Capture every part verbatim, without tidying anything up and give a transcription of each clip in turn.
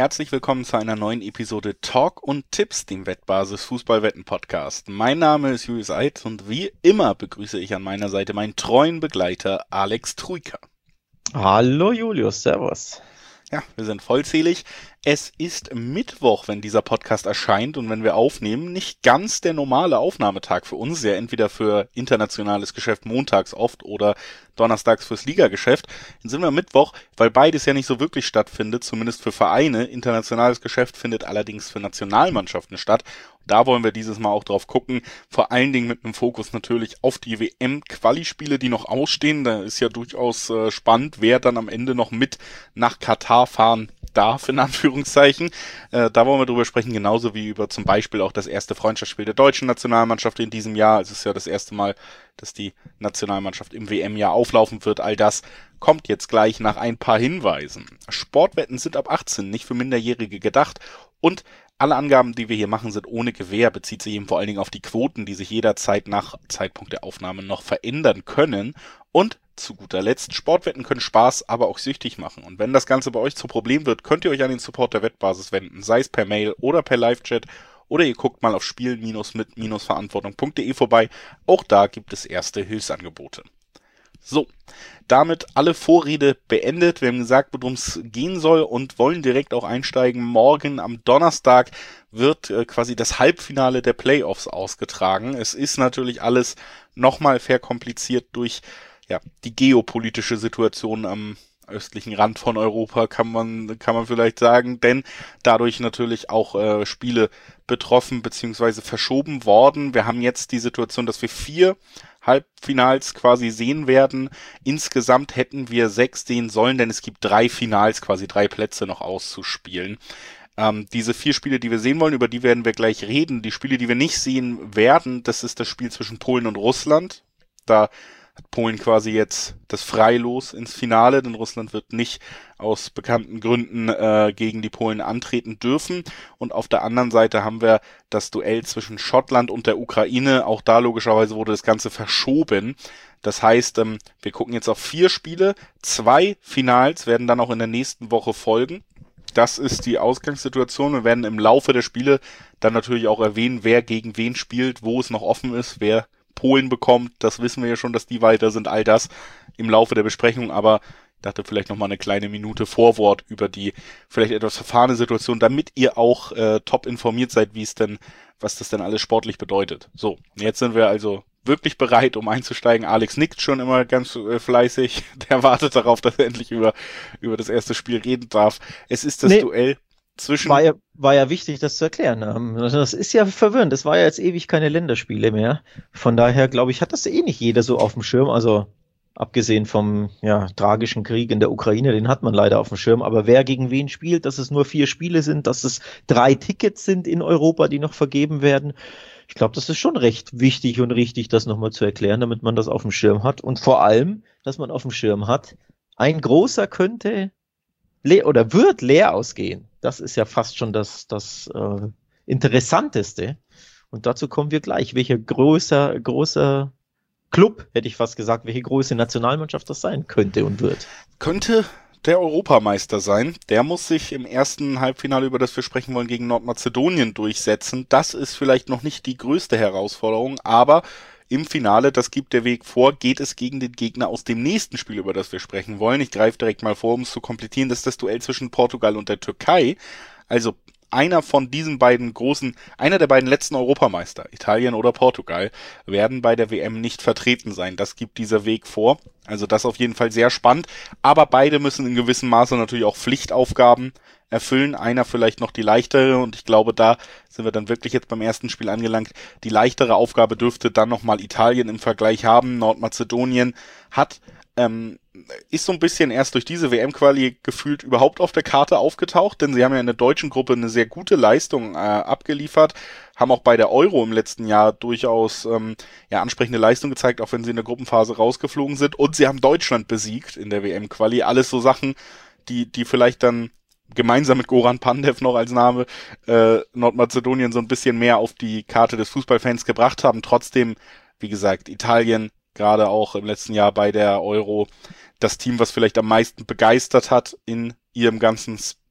Herzlich willkommen zu einer neuen Episode Talk und Tipps, dem Wettbasis Fußballwetten-Podcast. Mein Name ist Julius Eid und wie immer begrüße ich an meiner Seite meinen treuen Begleiter Alex Trujka. Hallo Julius, servus. Ja, wir sind vollzählig. Es ist Mittwoch, wenn dieser Podcast erscheint und wenn wir aufnehmen, nicht ganz der normale Aufnahmetag für uns, ja entweder für internationales Geschäft montags oft oder donnerstags fürs Ligageschäft. Dann sind wir Mittwoch, weil beides ja nicht so wirklich stattfindet, zumindest für Vereine. Internationales Geschäft findet allerdings für Nationalmannschaften statt. Da wollen wir dieses Mal auch drauf gucken, vor allen Dingen mit einem Fokus natürlich auf die W M-Quali-Spiele, die noch ausstehen. Da ist ja durchaus äh, spannend, wer dann am Ende noch mit nach Katar fahren darf, in Anführungszeichen. Äh, da wollen wir drüber sprechen, genauso wie über zum Beispiel auch das erste Freundschaftsspiel der deutschen Nationalmannschaft in diesem Jahr. Es ist ja das erste Mal, dass die Nationalmannschaft im W M-Jahr auflaufen wird. All das kommt jetzt gleich nach ein paar Hinweisen. Sportwetten sind ab achtzehn, nicht für Minderjährige gedacht und alle Angaben, die wir hier machen, sind ohne Gewähr, bezieht sich eben vor allen Dingen auf die Quoten, die sich jederzeit nach Zeitpunkt der Aufnahme noch verändern können. Und zu guter Letzt, Sportwetten können Spaß, aber auch süchtig machen. Und wenn das Ganze bei euch zu Problem wird, könnt ihr euch an den Support der Wettbasis wenden, sei es per Mail oder per Live-Chat. Oder ihr guckt mal auf spielen mit verantwortung punkt de vorbei. Auch da gibt es erste Hilfsangebote. So, damit alle Vorrede beendet. Wir haben gesagt, worum es gehen soll und wollen direkt auch einsteigen. Morgen am Donnerstag wird äh, quasi das Halbfinale der Playoffs ausgetragen. Es ist natürlich alles nochmal verkompliziert durch ja die geopolitische Situation am östlichen Rand von Europa, kann man kann man vielleicht sagen, denn dadurch natürlich auch äh, Spiele betroffen bzw. verschoben worden. Wir haben jetzt die Situation, dass wir vier Halbfinals quasi sehen werden. Insgesamt hätten wir sechs sehen sollen, denn es gibt drei Finals, quasi drei Plätze noch auszuspielen. Ähm, diese vier Spiele, die wir sehen wollen, über die werden wir gleich reden. Die Spiele, die wir nicht sehen werden, das ist das Spiel zwischen Polen und Russland. Da hat Polen quasi jetzt das Freilos ins Finale, denn Russland wird nicht aus bekannten Gründen äh, gegen die Polen antreten dürfen. Und auf der anderen Seite haben wir das Duell zwischen Schottland und der Ukraine. Auch da logischerweise wurde das Ganze verschoben. Das heißt, ähm, wir gucken jetzt auf vier Spiele. Zwei Finals werden dann auch in der nächsten Woche folgen. Das ist die Ausgangssituation. Wir werden im Laufe der Spiele dann natürlich auch erwähnen, wer gegen wen spielt, wo es noch offen ist, wer Polen bekommt, das wissen wir ja schon, dass die weiter sind, all das im Laufe der Besprechung, aber ich dachte vielleicht nochmal eine kleine Minute Vorwort über die vielleicht etwas verfahrene Situation, damit ihr auch äh, top informiert seid, wie es denn, was das denn alles sportlich bedeutet. So, jetzt sind wir also wirklich bereit, um einzusteigen. Alex nickt schon immer ganz äh, fleißig, der wartet darauf, dass er endlich über, über das erste Spiel reden darf. Es ist das Nee. Duell zwischen... War ja, war ja wichtig, das zu erklären. Ähm, Das ist ja verwirrend. Das war ja jetzt ewig keine Länderspiele mehr. Von daher, glaube ich, hat das eh nicht jeder so auf dem Schirm. Also abgesehen vom ja, tragischen Krieg in der Ukraine, den hat man leider auf dem Schirm. Aber wer gegen wen spielt, dass es nur vier Spiele sind, dass es drei Tickets sind in Europa, die noch vergeben werden. Ich glaube, das ist schon recht wichtig und richtig, das nochmal zu erklären, damit man das auf dem Schirm hat. Und vor allem, dass man auf dem Schirm hat, ein großer könnte leer oder wird leer ausgehen. Das ist ja fast schon das, das äh, Interessanteste. Und dazu kommen wir gleich. Welcher großer, großer Club, hätte ich fast gesagt, welche große Nationalmannschaft das sein könnte und wird. Könnte der Europameister sein. Der muss sich im ersten Halbfinale, über das wir sprechen wollen, gegen Nordmazedonien durchsetzen. Das ist vielleicht noch nicht die größte Herausforderung, aber im Finale, das gibt der Weg vor, geht es gegen den Gegner aus dem nächsten Spiel, über das wir sprechen wollen. Ich greife direkt mal vor, um es zu komplettieren. Das ist das Duell zwischen Portugal und der Türkei. Also einer von diesen beiden großen, einer der beiden letzten Europameister, Italien oder Portugal, werden bei der W M nicht vertreten sein. Das gibt dieser Weg vor. Also das auf jeden Fall sehr spannend. Aber beide müssen in gewissem Maße natürlich auch Pflichtaufgaben erfüllen. Einer vielleicht noch die leichtere und ich glaube, da sind wir dann wirklich jetzt beim ersten Spiel angelangt. Die leichtere Aufgabe dürfte dann nochmal Italien im Vergleich haben. Nordmazedonien hat ähm, ist so ein bisschen erst durch diese W M-Quali gefühlt überhaupt auf der Karte aufgetaucht, denn sie haben ja in der deutschen Gruppe eine sehr gute Leistung äh, abgeliefert, haben auch bei der Euro im letzten Jahr durchaus ähm, ja ansprechende Leistung gezeigt, auch wenn sie in der Gruppenphase rausgeflogen sind, und sie haben Deutschland besiegt in der W M-Quali. Alles so Sachen, die die vielleicht dann gemeinsam mit Goran Pandev noch als Name äh, Nordmazedonien so ein bisschen mehr auf die Karte des Fußballfans gebracht haben. Trotzdem, wie gesagt, Italien, gerade auch im letzten Jahr bei der Euro, das Team, was vielleicht am meisten begeistert hat in ihrem ganzen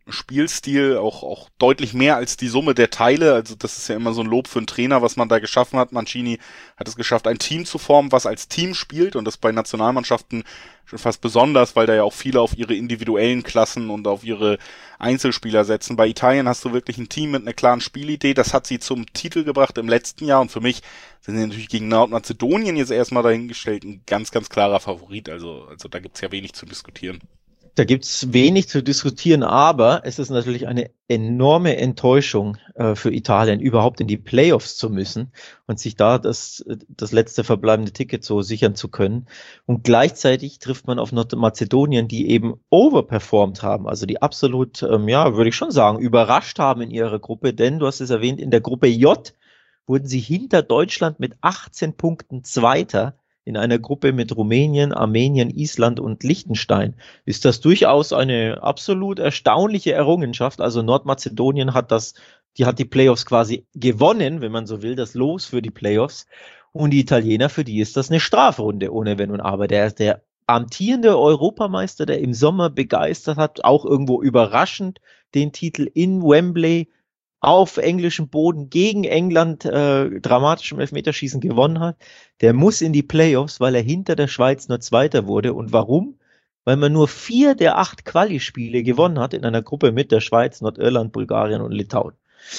Spielstil, auch, auch deutlich mehr als die Summe der Teile. Also das ist ja immer so ein Lob für einen Trainer, was man da geschaffen hat. Mancini hat es geschafft, ein Team zu formen, was als Team spielt, und das bei Nationalmannschaften schon fast besonders, weil da ja auch viele auf ihre individuellen Klassen und auf ihre Einzelspieler setzen. Bei Italien hast du wirklich ein Team mit einer klaren Spielidee. Das hat sie zum Titel gebracht im letzten Jahr, und für mich sind sie natürlich gegen Nordmazedonien jetzt erstmal dahingestellt ein ganz, ganz klarer Favorit. Also, also da gibt's ja wenig zu diskutieren. Da gibt's wenig zu diskutieren, aber es ist natürlich eine enorme Enttäuschung äh, für Italien, überhaupt in die Playoffs zu müssen und sich da das, das letzte verbleibende Ticket so sichern zu können. Und gleichzeitig trifft man auf Nordmazedonien, die eben overperformed haben, also die absolut, ähm, ja, würde ich schon sagen, überrascht haben in ihrer Gruppe, denn du hast es erwähnt, in der Gruppe J wurden sie hinter Deutschland mit achtzehn Punkten Zweiter. In einer Gruppe mit Rumänien, Armenien, Island und Liechtenstein ist das durchaus eine absolut erstaunliche Errungenschaft. Also Nordmazedonien hat das, die hat die Playoffs quasi gewonnen, wenn man so will, das Los für die Playoffs. Und die Italiener, für die ist das eine Strafrunde ohne Wenn und Aber. Der, der amtierende Europameister, der im Sommer begeistert hat, auch irgendwo überraschend den Titel in Wembley auf englischem Boden gegen England äh, dramatisch im Elfmeterschießen gewonnen hat, der muss in die Playoffs, weil er hinter der Schweiz nur Zweiter wurde. Und warum? Weil man nur vier der acht Quali-Spiele gewonnen hat in einer Gruppe mit der Schweiz, Nordirland, Bulgarien und Litauen.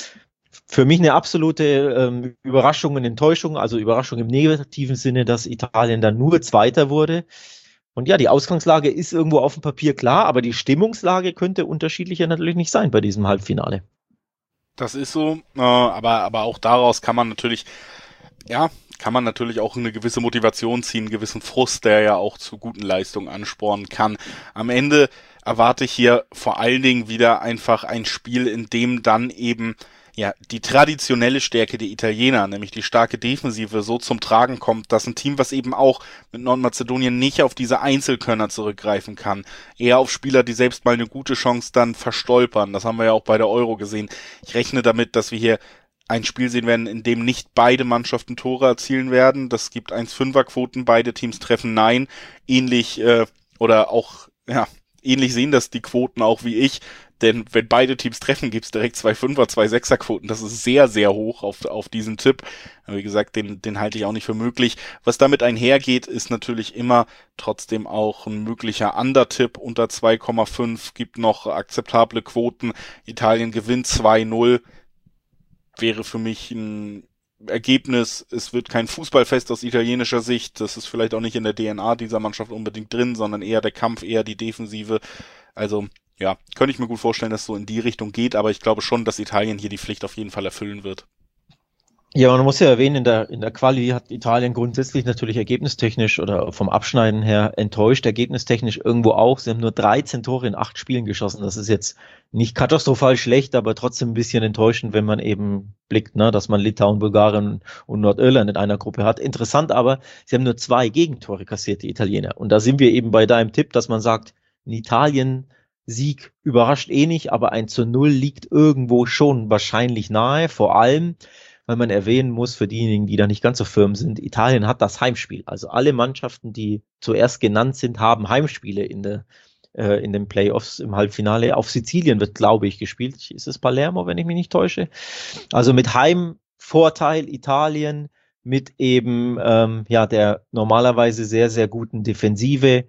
Für mich eine absolute ähm, Überraschung und Enttäuschung, also Überraschung im negativen Sinne, dass Italien dann nur Zweiter wurde. Und ja, die Ausgangslage ist irgendwo auf dem Papier klar, aber die Stimmungslage könnte unterschiedlicher natürlich nicht sein bei diesem Halbfinale. Das ist so, äh, aber aber auch daraus kann man natürlich, ja, kann man natürlich auch eine gewisse Motivation ziehen, einen gewissen Frust, der ja auch zu guten Leistungen anspornen kann. Am Ende erwarte ich hier vor allen Dingen wieder einfach ein Spiel, in dem dann eben ja die traditionelle Stärke der Italiener, nämlich die starke Defensive, so zum Tragen kommt, dass ein Team, was eben auch mit Nordmazedonien nicht auf diese Einzelkönner zurückgreifen kann, eher auf Spieler, die selbst mal eine gute Chance dann verstolpern. Das haben wir ja auch bei der Euro gesehen. Ich rechne damit, dass wir hier ein Spiel sehen werden, in dem nicht beide Mannschaften Tore erzielen werden. Das gibt eins Komma fünfer Quoten, beide Teams treffen Nein. Ähnlich, äh, oder auch, ja, ähnlich sehen das die Quoten auch wie ich. Denn wenn beide Teams treffen, gibt's direkt zwei Fünfer, zwei Sechser Quoten. Das ist sehr, sehr hoch auf, auf diesen Tipp. Aber wie gesagt, den, den halte ich auch nicht für möglich. Was damit einhergeht, ist natürlich immer trotzdem auch ein möglicher Under-Tipp unter zwei Komma fünf. Gibt noch akzeptable Quoten. Italien gewinnt zwei null. Wäre für mich ein Ergebnis. Es wird kein Fußballfest aus italienischer Sicht. Das ist vielleicht auch nicht in der D N A dieser Mannschaft unbedingt drin, sondern eher der Kampf, eher die Defensive. Also ja, könnte ich mir gut vorstellen, dass es so in die Richtung geht, aber ich glaube schon, dass Italien hier die Pflicht auf jeden Fall erfüllen wird. Ja, man muss ja erwähnen, in der, in der Quali hat Italien grundsätzlich natürlich ergebnistechnisch oder vom Abschneiden her enttäuscht, ergebnistechnisch irgendwo auch. Sie haben nur dreizehn Tore in acht Spielen geschossen. Das ist jetzt nicht katastrophal schlecht, aber trotzdem ein bisschen enttäuschend, wenn man eben blickt, ne, dass man Litauen, Bulgarien und Nordirland in einer Gruppe hat. Interessant aber, sie haben nur zwei Gegentore kassiert, die Italiener. Und da sind wir eben bei deinem Tipp, dass man sagt, in Italien Sieg überrascht eh nicht, aber ein zu null liegt irgendwo schon wahrscheinlich nahe, vor allem, weil man erwähnen muss, für diejenigen, die da nicht ganz so firm sind, Italien hat das Heimspiel. Also alle Mannschaften, die zuerst genannt sind, haben Heimspiele in der äh, in den Playoffs im Halbfinale. Auf Sizilien wird, glaube ich, gespielt. Ist es Palermo, wenn ich mich nicht täusche? Also mit Heimvorteil Italien, mit eben ähm, ja der normalerweise sehr, sehr guten Defensive,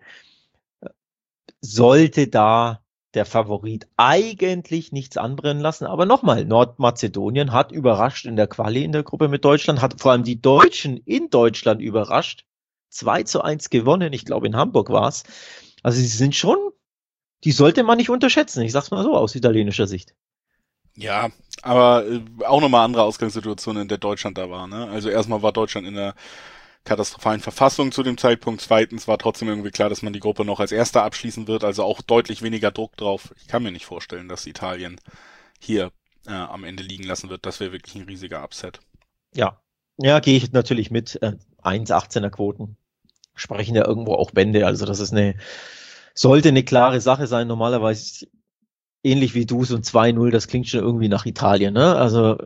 sollte da der Favorit eigentlich nichts anbrennen lassen. Aber nochmal, Nordmazedonien hat überrascht in der Quali in der Gruppe mit Deutschland, hat vor allem die Deutschen in Deutschland überrascht. zwei zu eins gewonnen, ich glaube in Hamburg war es. Also sie sind schon, die sollte man nicht unterschätzen, ich sag's mal so aus italienischer Sicht. Ja, aber äh, auch nochmal andere Ausgangssituation, in der Deutschland da war. Ne? Also erstmal war Deutschland in der katastrophalen Verfassung zu dem Zeitpunkt. Zweitens war trotzdem irgendwie klar, dass man die Gruppe noch als Erster abschließen wird, also auch deutlich weniger Druck drauf. Ich kann mir nicht vorstellen, dass Italien hier äh, am Ende liegen lassen wird. Das wäre wirklich ein riesiger Upset. Ja, ja, gehe ich natürlich mit. Äh, eins Komma achtzehner Quoten sprechen ja irgendwo auch Bände. Also das ist eine, sollte eine klare Sache sein. Normalerweise ähnlich wie du, so ein zwei null, das klingt schon irgendwie nach Italien, ne? Also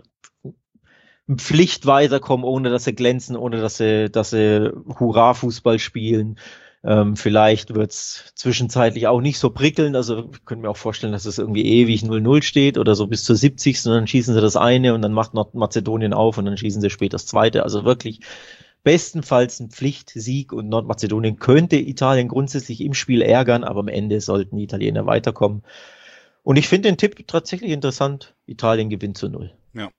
Pflicht weiterkommen, ohne dass sie glänzen, ohne dass sie, dass sie Hurra-Fußball spielen. Ähm, vielleicht wird's zwischenzeitlich auch nicht so prickeln. Also ich könnte mir auch vorstellen, dass es irgendwie ewig null null steht oder so bis zur siebzigsten. Und dann schießen sie das eine und dann macht Nordmazedonien auf und dann schießen sie später das zweite. Also wirklich bestenfalls ein Pflichtsieg und Nordmazedonien könnte Italien grundsätzlich im Spiel ärgern, aber am Ende sollten die Italiener weiterkommen. Und ich finde den Tipp tatsächlich interessant. Italien gewinnt zu null. Ja.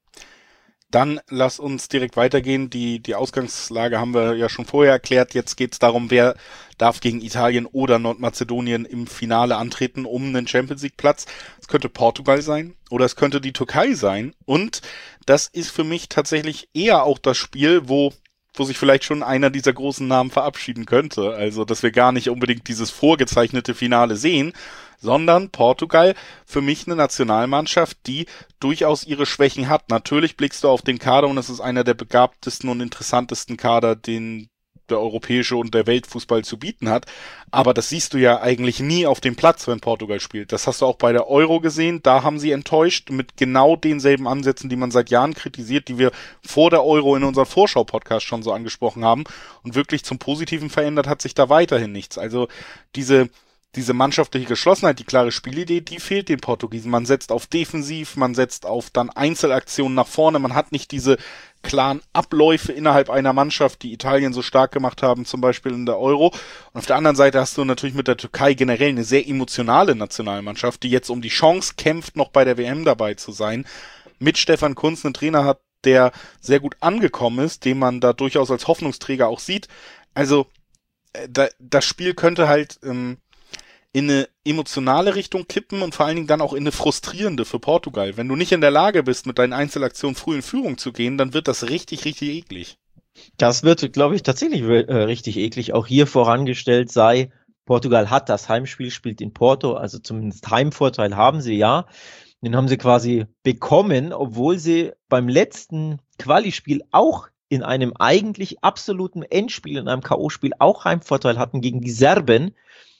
Dann lass uns direkt weitergehen. Die, die Ausgangslage haben wir ja schon vorher erklärt. Jetzt geht es darum, wer darf gegen Italien oder Nordmazedonien im Finale antreten um einen Champions-League-Platz. Es könnte Portugal sein oder es könnte die Türkei sein. Und das ist für mich tatsächlich eher auch das Spiel, wo wo sich vielleicht schon einer dieser großen Namen verabschieden könnte. Also, dass wir gar nicht unbedingt dieses vorgezeichnete Finale sehen, sondern Portugal für mich eine Nationalmannschaft, die durchaus ihre Schwächen hat. Natürlich blickst du auf den Kader und es ist einer der begabtesten und interessantesten Kader, den der europäische und der Weltfußball zu bieten hat. Aber das siehst du ja eigentlich nie auf dem Platz, wenn Portugal spielt. Das hast du auch bei der Euro gesehen. Da haben sie enttäuscht mit genau denselben Ansätzen, die man seit Jahren kritisiert, die wir vor der Euro in unserem Vorschau-Podcast schon so angesprochen haben. Und wirklich zum Positiven verändert hat sich da weiterhin nichts. Also diese Diese mannschaftliche Geschlossenheit, die klare Spielidee, die fehlt den Portugiesen. Man setzt auf defensiv, man setzt auf dann Einzelaktionen nach vorne. Man hat nicht diese klaren Abläufe innerhalb einer Mannschaft, die Italien so stark gemacht haben, zum Beispiel in der Euro. Und auf der anderen Seite hast du natürlich mit der Türkei generell eine sehr emotionale Nationalmannschaft, die jetzt um die Chance kämpft, noch bei der W M dabei zu sein. Mit Stefan Kuntz einen Trainer hat, der sehr gut angekommen ist, den man da durchaus als Hoffnungsträger auch sieht. Also da, das Spiel könnte halt ähm, in eine emotionale Richtung kippen und vor allen Dingen dann auch in eine frustrierende für Portugal. Wenn du nicht in der Lage bist, mit deinen Einzelaktionen früh in Führung zu gehen, dann wird das richtig, richtig eklig. Das wird, glaube ich, tatsächlich äh, richtig eklig. Auch hier vorangestellt sei, Portugal hat das Heimspiel, spielt in Porto, also zumindest Heimvorteil haben sie ja. Den haben sie quasi bekommen, obwohl sie beim letzten Quali-Spiel auch in einem eigentlich absoluten Endspiel, in einem K O-Spiel auch Heimvorteil hatten gegen die Serben.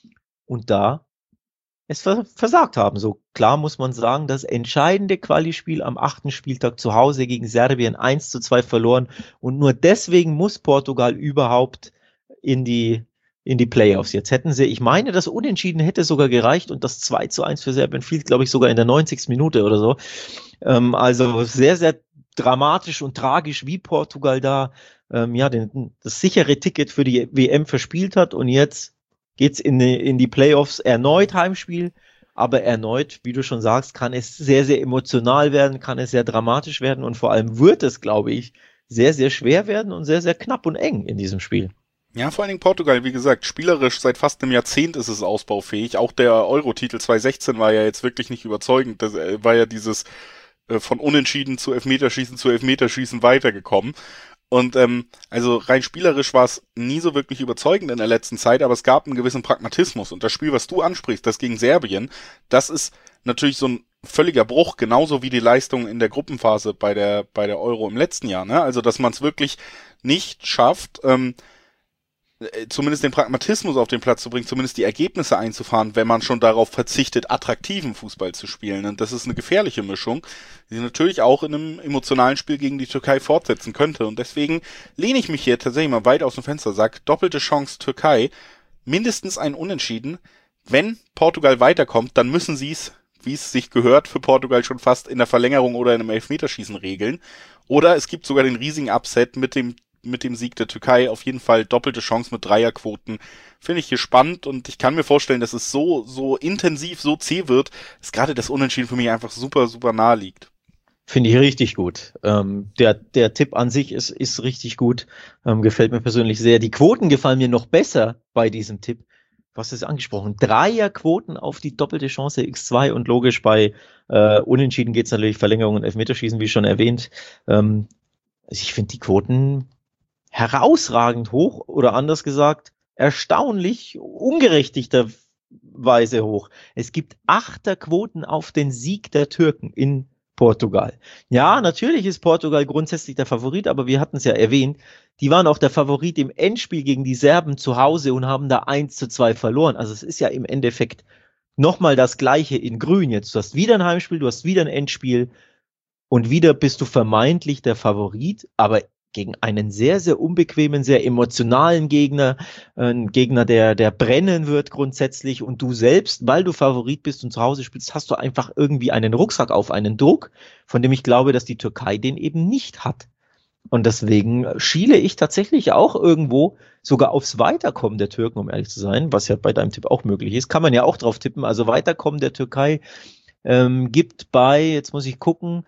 Und da es versagt haben. So klar muss man sagen, das entscheidende Quali-Spiel am achten Spieltag zu Hause gegen Serbien eins zu zwei verloren. Und nur deswegen muss Portugal überhaupt in die, in die Playoffs. Jetzt hätten sie, ich meine, das Unentschieden hätte sogar gereicht und das zwei zu eins für Serbien fiel, glaube ich, sogar in der neunzigsten Minute oder so. Ähm, also sehr, sehr dramatisch und tragisch, wie Portugal da ähm, ja den, das sichere Ticket für die W M verspielt hat und jetzt geht's in die, in die Playoffs erneut Heimspiel, aber erneut, wie du schon sagst, kann es sehr, sehr emotional werden, kann es sehr dramatisch werden und vor allem wird es, glaube ich, sehr, sehr schwer werden und sehr, sehr knapp und eng in diesem Spiel. Ja, vor allen Dingen Portugal, wie gesagt, spielerisch seit fast einem Jahrzehnt ist es ausbaufähig. Auch der Euro-Titel zwanzig sechzehn war ja jetzt wirklich nicht überzeugend. Das war ja dieses äh, von Unentschieden zu Elfmeterschießen zu Elfmeterschießen weitergekommen. Und ähm, also rein spielerisch war es nie so wirklich überzeugend in der letzten Zeit, aber es gab einen gewissen Pragmatismus. Und das Spiel, was du ansprichst, das gegen Serbien, das ist natürlich so ein völliger Bruch, genauso wie die Leistung in der Gruppenphase bei der bei der Euro im letzten Jahr. Ne? Also dass man es wirklich nicht schafft, ähm, zumindest den Pragmatismus auf den Platz zu bringen, zumindest die Ergebnisse einzufahren, wenn man schon darauf verzichtet, attraktiven Fußball zu spielen. Und das ist eine gefährliche Mischung, die natürlich auch in einem emotionalen Spiel gegen die Türkei fortsetzen könnte. Und deswegen lehne ich mich hier tatsächlich mal weit aus dem Fenster, sage, doppelte Chance Türkei, mindestens ein Unentschieden. Wenn Portugal weiterkommt, dann müssen sie es, wie es sich gehört, für Portugal schon fast in der Verlängerung oder in einem Elfmeterschießen regeln. Oder es gibt sogar den riesigen Upset mit dem mit dem Sieg der Türkei. Auf jeden Fall doppelte Chance mit Dreierquoten. Finde ich hier spannend und ich kann mir vorstellen, dass es so, so intensiv, so zäh wird, dass gerade das Unentschieden für mich einfach super, super nahe liegt. Finde ich richtig gut. Ähm, der, der Tipp an sich ist, ist richtig gut. Ähm, gefällt mir persönlich sehr. Die Quoten gefallen mir noch besser bei diesem Tipp. Was ist angesprochen? Dreierquoten auf die doppelte Chance X zwei und logisch bei äh, Unentschieden geht's natürlich Verlängerung und Elfmeterschießen, wie schon erwähnt. Ähm, also ich finde die Quoten herausragend hoch oder anders gesagt erstaunlich ungerechtigterweise hoch. Es gibt Achterquoten auf den Sieg der Türken in Portugal. Ja, natürlich ist Portugal grundsätzlich der Favorit, aber wir hatten es ja erwähnt, die waren auch der Favorit im Endspiel gegen die Serben zu Hause und haben da eins zu zwei verloren. Also es ist ja im Endeffekt nochmal das Gleiche in Grün jetzt. Du hast wieder ein Heimspiel, du hast wieder ein Endspiel und wieder bist du vermeintlich der Favorit, aber gegen einen sehr, sehr unbequemen, sehr emotionalen Gegner, ein Gegner, der, der brennen wird grundsätzlich und du selbst, weil du Favorit bist und zu Hause spielst, hast du einfach irgendwie einen Rucksack auf, einen Druck, von dem ich glaube, dass die Türkei den eben nicht hat. Und deswegen schiele ich tatsächlich auch irgendwo sogar aufs Weiterkommen der Türken, um ehrlich zu sein, was ja bei deinem Tipp auch möglich ist. Kann man ja auch drauf tippen. Also Weiterkommen der Türkei ähm, gibt bei, jetzt muss ich gucken,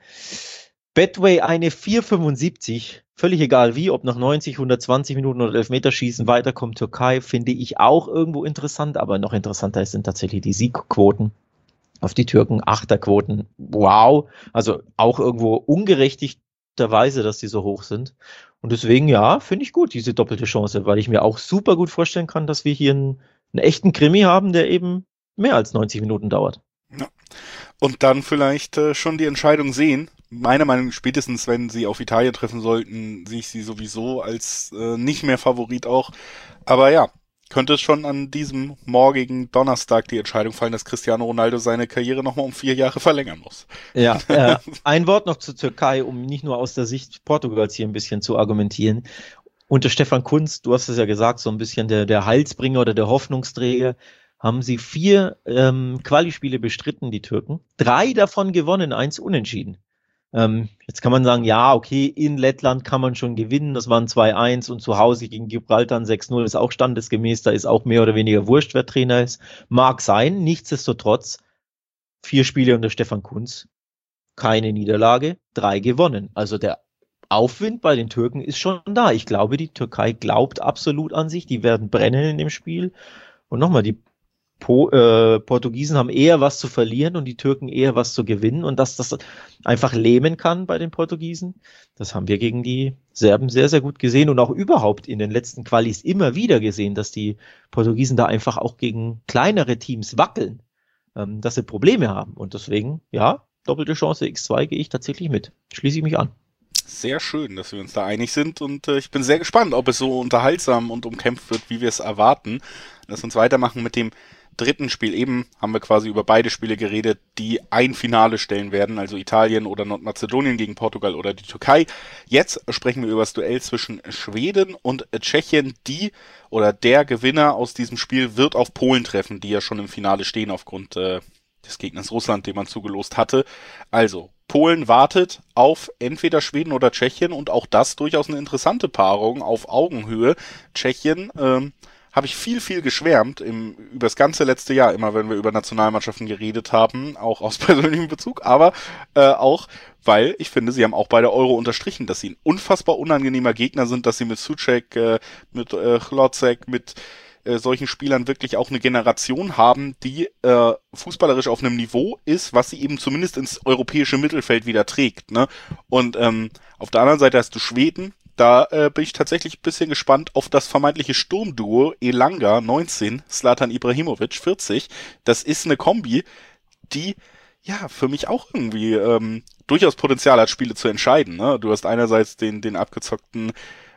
Betway eine vier Komma fünfundsiebzig. Völlig egal wie, ob nach neunzig, hundertzwanzig Minuten oder Elfmeterschießen weiterkommt Türkei, finde ich auch irgendwo interessant. Aber noch interessanter sind tatsächlich die Siegquoten auf die Türken, Achterquoten. Wow. Also auch irgendwo ungerechtigt der Weise, dass die so hoch sind. Und deswegen, ja, finde ich gut, diese doppelte Chance, weil ich mir auch super gut vorstellen kann, dass wir hier einen, einen echten Krimi haben, der eben mehr als neunzig Minuten dauert. Ja. Und dann vielleicht äh, schon die Entscheidung sehen. Meiner Meinung nach, spätestens, wenn sie auf Italien treffen sollten, sehe ich sie sowieso als äh, nicht mehr Favorit auch. Aber ja, könnte es schon an diesem morgigen Donnerstag die Entscheidung fallen, dass Cristiano Ronaldo seine Karriere nochmal um vier Jahre verlängern muss. Ja, äh, ein Wort noch zur Türkei, um nicht nur aus der Sicht Portugals hier ein bisschen zu argumentieren. Unter Stefan Kuntz, du hast es ja gesagt, so ein bisschen der, der Heilsbringer oder der Hoffnungsträger, haben sie vier ähm, Quali-Spiele bestritten, die Türken. Drei davon gewonnen, eins unentschieden. Ähm, jetzt kann man sagen, ja, okay, in Lettland kann man schon gewinnen, das waren zwei eins und zu Hause gegen Gibraltar sechs null ist auch standesgemäß, da ist auch mehr oder weniger wurscht, wer Trainer ist. Mag sein, nichtsdestotrotz, vier Spiele unter Stefan Kuntz, keine Niederlage, drei gewonnen. Also der Aufwind bei den Türken ist schon da. Ich glaube, die Türkei glaubt absolut an sich, die werden brennen in dem Spiel. Und nochmal, die Po, äh, Portugiesen haben eher was zu verlieren und die Türken eher was zu gewinnen und dass das einfach lähmen kann bei den Portugiesen, das haben wir gegen die Serben sehr, sehr gut gesehen und auch überhaupt in den letzten Qualis immer wieder gesehen, dass die Portugiesen da einfach auch gegen kleinere Teams wackeln, ähm, dass sie Probleme haben und deswegen, ja, doppelte Chance X zwei gehe ich tatsächlich mit, schließe ich mich an. Sehr schön, dass wir uns da einig sind und äh, ich bin sehr gespannt, ob es so unterhaltsam und umkämpft wird, wie wir es erwarten. Lass uns weitermachen mit dem dritten Spiel. Eben haben wir quasi über beide Spiele geredet, die ein Finale stellen werden, also Italien oder Nordmazedonien gegen Portugal oder die Türkei. Jetzt sprechen wir über das Duell zwischen Schweden und Tschechien. Die oder der Gewinner aus diesem Spiel wird auf Polen treffen, die ja schon im Finale stehen aufgrund äh, des Gegners Russland, den man zugelost hatte. Also, Polen wartet auf entweder Schweden oder Tschechien und auch das durchaus eine interessante Paarung auf Augenhöhe. Tschechien, ähm, habe ich viel, viel geschwärmt im, über das ganze letzte Jahr, immer wenn wir über Nationalmannschaften geredet haben, auch aus persönlichem Bezug, aber äh, auch, weil ich finde, sie haben auch bei der Euro unterstrichen, dass sie ein unfassbar unangenehmer Gegner sind, dass sie mit Souček, äh, mit äh, Hlocek, mit äh, solchen Spielern wirklich auch eine Generation haben, die äh, fußballerisch auf einem Niveau ist, was sie eben zumindest ins europäische Mittelfeld wieder trägt, ne? Und ähm, auf der anderen Seite hast du Schweden. Da äh, bin ich tatsächlich ein bisschen gespannt auf das vermeintliche Sturmduo Elanga neunzehn, Zlatan Ibrahimovic vierzig. Das ist eine Kombi, die ja für mich auch irgendwie ähm, durchaus Potenzial hat, Spiele zu entscheiden. Ne? Du hast einerseits den den abgezockten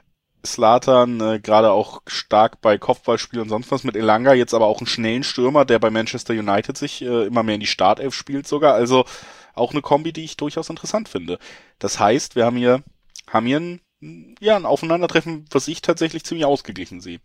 Zlatan, äh, gerade auch stark bei Kopfballspielen und sonst was mit Elanga, jetzt aber auch einen schnellen Stürmer, der bei Manchester United sich äh, immer mehr in die Startelf spielt sogar. Also auch eine Kombi, die ich durchaus interessant finde. Das heißt, wir haben hier haben hier ein ja, ein Aufeinandertreffen, was ich tatsächlich ziemlich ausgeglichen sehe.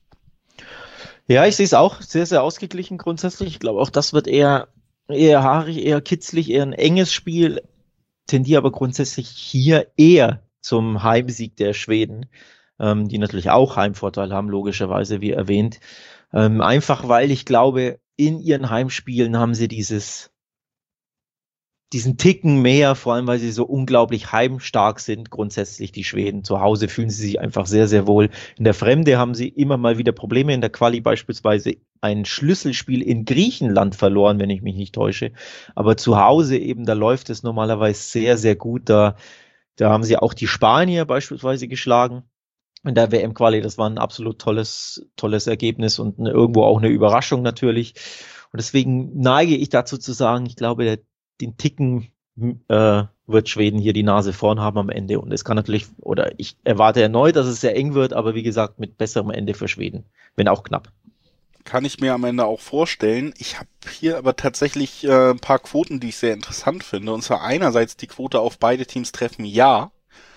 Ja, ich sehe es auch sehr, sehr ausgeglichen grundsätzlich. Ich glaube, auch das wird eher, eher haarig, eher kitzlig, eher ein enges Spiel. Tendiere aber grundsätzlich hier eher zum Heimsieg der Schweden, ähm, die natürlich auch Heimvorteil haben, logischerweise, wie erwähnt. Ähm, einfach weil ich glaube, in ihren Heimspielen haben sie dieses diesen Ticken mehr, vor allem weil sie so unglaublich heimstark sind, grundsätzlich die Schweden. Zu Hause fühlen sie sich einfach sehr, sehr wohl. In der Fremde haben sie immer mal wieder Probleme. In der Quali beispielsweise ein Schlüsselspiel in Griechenland verloren, wenn ich mich nicht täusche. Aber zu Hause eben, da läuft es normalerweise sehr, sehr gut. Da, da haben sie auch die Spanier beispielsweise geschlagen. In der W M-Quali, das war ein absolut tolles, tolles Ergebnis und eine, irgendwo auch eine Überraschung natürlich. Und deswegen neige ich dazu zu sagen, ich glaube, der den Ticken äh, wird Schweden hier die Nase vorn haben am Ende. Und es kann natürlich, oder ich erwarte erneut, dass es sehr eng wird, aber wie gesagt, mit besserem Ende für Schweden, wenn auch knapp. Kann ich mir am Ende auch vorstellen. Ich habe hier aber tatsächlich äh, ein paar Quoten, die ich sehr interessant finde. Und zwar einerseits die Quote auf beide Teams treffen, ja.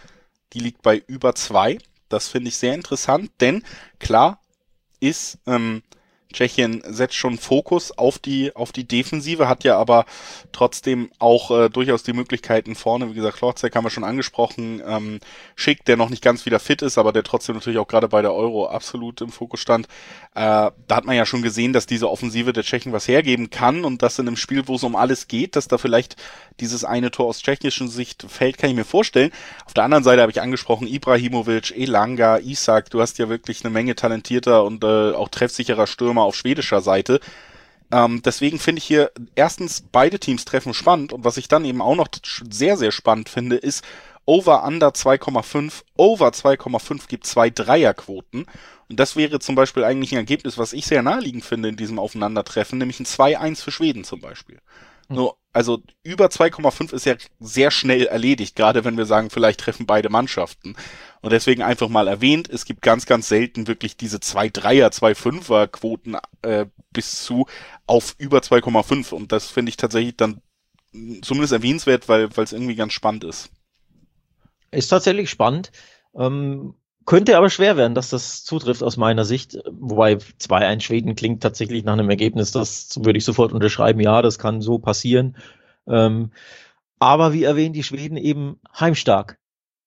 Die liegt bei über zwei. Das finde ich sehr interessant, denn klar ist, ähm, Tschechien setzt schon Fokus auf die auf die Defensive, hat ja aber trotzdem auch äh, durchaus die Möglichkeiten vorne. Wie gesagt, Lordzek haben wir schon angesprochen. Ähm, Schick, der noch nicht ganz wieder fit ist, aber der trotzdem natürlich auch gerade bei der Euro absolut im Fokus stand. Äh, da hat man ja schon gesehen, dass diese Offensive der Tschechen was hergeben kann und dass in einem Spiel, wo es um alles geht, dass da vielleicht dieses eine Tor aus tschechischer Sicht fällt, kann ich mir vorstellen. Auf der anderen Seite habe ich angesprochen, Ibrahimovic, Elanga, Isak, du hast ja wirklich eine Menge talentierter und äh, auch treffsicherer Stürmer auf schwedischer Seite. Ähm, deswegen finde ich hier erstens beide Teams treffen spannend und was ich dann eben auch noch sehr, sehr spannend finde, ist Over Under zwei Komma fünf. Over zwei Komma fünf gibt zwei Dreierquoten. Und das wäre zum Beispiel eigentlich ein Ergebnis, was ich sehr naheliegend finde in diesem Aufeinandertreffen, nämlich ein zwei eins für Schweden zum Beispiel. Nur, also über zwei Komma fünf ist ja sehr schnell erledigt, gerade wenn wir sagen, vielleicht treffen beide Mannschaften. Und deswegen einfach mal erwähnt, es gibt ganz, ganz selten wirklich diese zwei Dreier, zwei Fünfer Quoten äh, bis zu auf über zwei Komma fünf. Und das finde ich tatsächlich dann zumindest erwähnenswert, weil weil es irgendwie ganz spannend ist. Ist tatsächlich spannend. Ähm, könnte aber schwer werden, dass das zutrifft aus meiner Sicht. Wobei zwei eins Schweden klingt tatsächlich nach einem Ergebnis, das würde ich sofort unterschreiben. Ja, das kann so passieren. Ähm, aber wie erwähnt, die Schweden eben heimstark.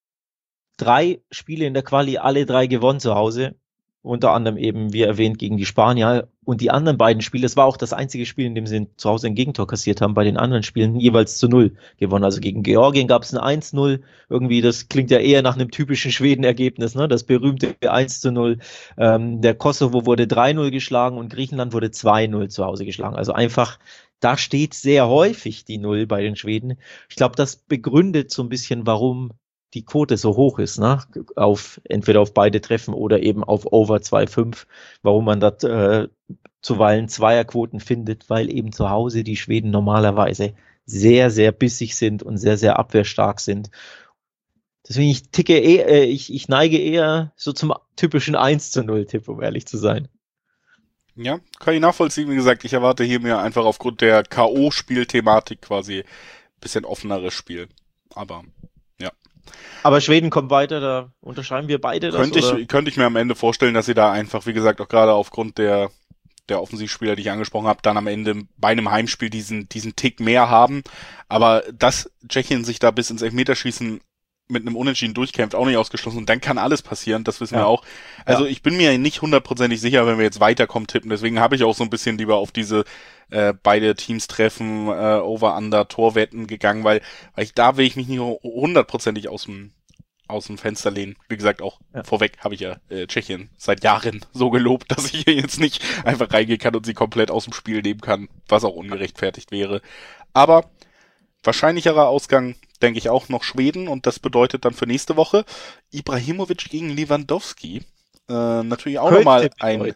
Drei Spiele in der Quali, alle drei gewonnen zu Hause. Unter anderem eben, wie erwähnt, gegen die Spanier. Und die anderen beiden Spiele, das war auch das einzige Spiel, in dem sie zu Hause ein Gegentor kassiert haben. Bei den anderen Spielen jeweils zu null gewonnen. Also gegen Georgien gab es ein eins null. Irgendwie, das klingt ja eher nach einem typischen Schweden-Ergebnis, ne? Das berühmte eins zu null. Ähm, der Kosovo wurde drei null geschlagen und Griechenland wurde zwei null zu Hause geschlagen. Also einfach, da steht sehr häufig die Null bei den Schweden. Ich glaube, das begründet so ein bisschen, warum die Quote so hoch ist, ne? Auf, entweder auf beide Treffen oder eben auf Over zwei Komma fünf, warum man da äh, zuweilen Zweierquoten findet, weil eben zu Hause die Schweden normalerweise sehr, sehr bissig sind und sehr, sehr abwehrstark sind. Deswegen ich ticke eher, äh, ich, ich neige eher so zum typischen eins zu null Tipp, um ehrlich zu sein. Ja, kann ich nachvollziehen. Wie gesagt, ich erwarte hier mir einfach aufgrund der K O-Spielthematik quasi ein bisschen offeneres Spiel. Aber ja. Aber Schweden kommt weiter, da unterschreiben wir beide das, Könnte oder? ich, könnte ich mir am Ende vorstellen, dass sie da einfach, wie gesagt, auch gerade aufgrund der, der Offensivspieler, die ich angesprochen habe, dann am Ende bei einem Heimspiel diesen, diesen Tick mehr haben. Aber dass Tschechien sich da bis ins Elfmeterschießen mit einem Unentschieden durchkämpft, auch nicht ausgeschlossen. Und dann kann alles passieren, das wissen Ja. wir auch. Also Ja. ich bin mir nicht hundertprozentig sicher, wenn wir jetzt weiterkommen tippen. Deswegen habe ich auch so ein bisschen lieber auf diese äh, beide Teams treffen, äh, Over-Under-Torwetten gegangen, weil, weil ich da will ich mich nicht hundertprozentig aus dem aus dem Fenster lehnen. Wie gesagt, auch Ja. vorweg habe ich ja äh, Tschechien seit Jahren so gelobt, dass ich hier jetzt nicht einfach reingehen kann und sie komplett aus dem Spiel nehmen kann, was auch ungerechtfertigt wäre. Aber wahrscheinlicherer Ausgang, denke ich, auch noch Schweden und das bedeutet dann für nächste Woche Ibrahimovic gegen Lewandowski. Äh, natürlich auch nochmal ein,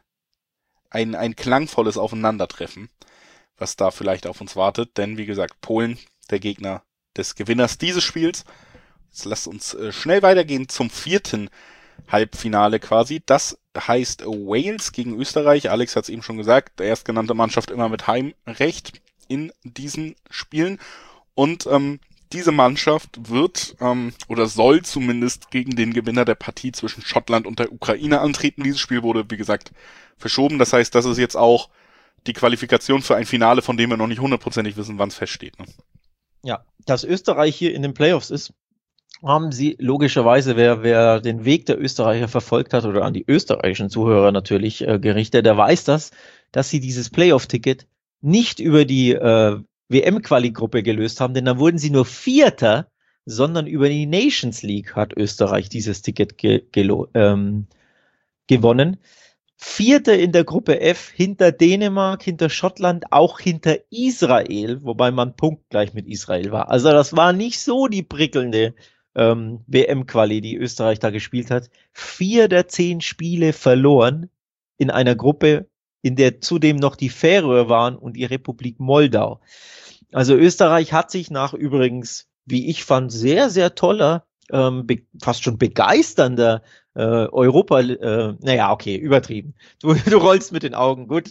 ein, ein klangvolles Aufeinandertreffen, was da vielleicht auf uns wartet, denn wie gesagt, Polen, der Gegner des Gewinners dieses Spiels. Jetzt lasst uns äh, schnell weitergehen zum vierten Halbfinale quasi. Das heißt Wales gegen Österreich. Alex hat es eben schon gesagt, der erstgenannte Mannschaft immer mit Heimrecht in diesen Spielen. Und ähm, diese Mannschaft wird ähm, oder soll zumindest gegen den Gewinner der Partie zwischen Schottland und der Ukraine antreten. Dieses Spiel wurde, wie gesagt, verschoben. Das heißt, das ist jetzt auch die Qualifikation für ein Finale, von dem wir noch nicht hundertprozentig wissen, wann es feststeht. Ne? Ja, dass Österreich hier in den Playoffs ist, haben sie logischerweise, wer, wer den Weg der Österreicher verfolgt hat oder an die österreichischen Zuhörer natürlich äh, gerichtet, der weiß das, dass sie dieses Playoff-Ticket nicht über die äh, W M-Quali-Gruppe gelöst haben, denn dann wurden sie nur Vierter, sondern über die Nations League hat Österreich dieses Ticket ge gelo ähm, gewonnen. Vierter in der Gruppe F, hinter Dänemark, hinter Schottland, auch hinter Israel, wobei man punktgleich mit Israel war. Also das war nicht so die prickelnde ähm, W M-Quali, die Österreich da gespielt hat. Vier der zehn Spiele verloren in einer Gruppe, in der zudem noch die Färöer waren und die Republik Moldau. Also Österreich hat sich nach übrigens, wie ich fand, sehr, sehr toller, ähm, fast schon begeisternder äh, Europa, äh, naja, okay, übertrieben. Du, du rollst mit den Augen, gut.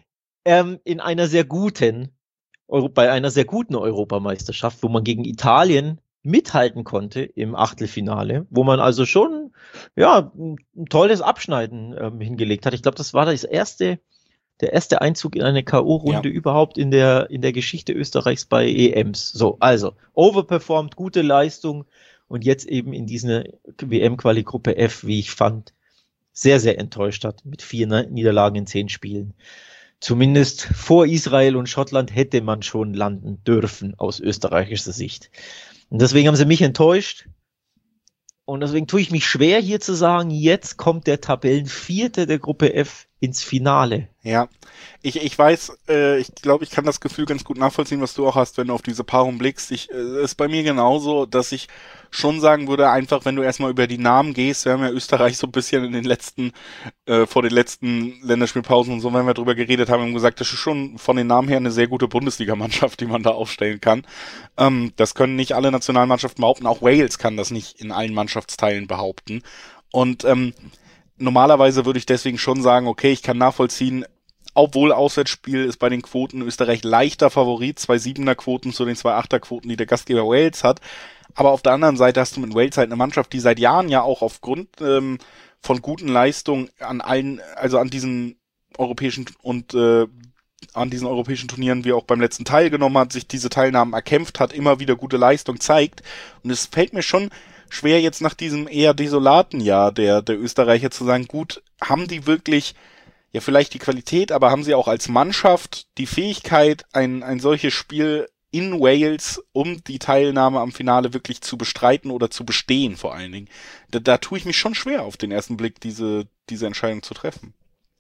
Ähm, in einer sehr guten, Euro, bei einer sehr guten Europameisterschaft, wo man gegen Italien mithalten konnte im Achtelfinale, wo man also schon ja ein, ein tolles Abschneiden ähm, hingelegt hat. Ich glaube, das war das erste, der erste Einzug in eine K O-Runde Ja. überhaupt in der, in der Geschichte Österreichs bei E Ms. So, also overperformed, gute Leistung und jetzt eben in diese W M-Quali-Gruppe F, wie ich fand, sehr, sehr enttäuscht hat mit vier Niederlagen in zehn Spielen. Zumindest vor Israel und Schottland hätte man schon landen dürfen aus österreichischer Sicht. Und deswegen haben sie mich enttäuscht. Und deswegen tue ich mich schwer, hier zu sagen, jetzt kommt der Tabellenvierte der Gruppe F ins Finale. Ja, ich, ich weiß, äh, ich glaube, ich kann das Gefühl ganz gut nachvollziehen, was du auch hast, wenn du auf diese Paarung blickst. Ich, äh, ist bei mir genauso, dass ich schon sagen würde, einfach, wenn du erstmal über die Namen gehst, wir haben ja Österreich so ein bisschen in den letzten, äh, vor den letzten Länderspielpausen und so, wenn wir drüber geredet haben, haben gesagt, das ist schon von den Namen her eine sehr gute Bundesligamannschaft, die man da aufstellen kann. Ähm, das können nicht alle Nationalmannschaften behaupten, auch Wales kann das nicht in allen Mannschaftsteilen behaupten. Und ähm, normalerweise würde ich deswegen schon sagen, okay, ich kann nachvollziehen, obwohl Auswärtsspiel ist bei den Quoten Österreich leichter Favorit, zwei Siebener Quoten zu den zwei Achter Quoten, die der Gastgeber Wales hat. Aber auf der anderen Seite hast du mit Wales halt eine Mannschaft, die seit Jahren ja auch aufgrund ähm, von guten Leistungen an allen, also an diesen europäischen und äh, an diesen europäischen Turnieren wie auch beim letzten teilgenommen hat, sich diese Teilnahmen erkämpft hat, immer wieder gute Leistung zeigt. Und es fällt mir schon schwer, jetzt nach diesem eher desolaten Jahr der, der Österreicher zu sagen, gut, haben die wirklich, ja vielleicht die Qualität, aber haben sie auch als Mannschaft die Fähigkeit, ein, ein solches Spiel in Wales, um die Teilnahme am Finale wirklich zu bestreiten oder zu bestehen vor allen Dingen. Da, da tue ich mich schon schwer, auf den ersten Blick diese, diese Entscheidung zu treffen.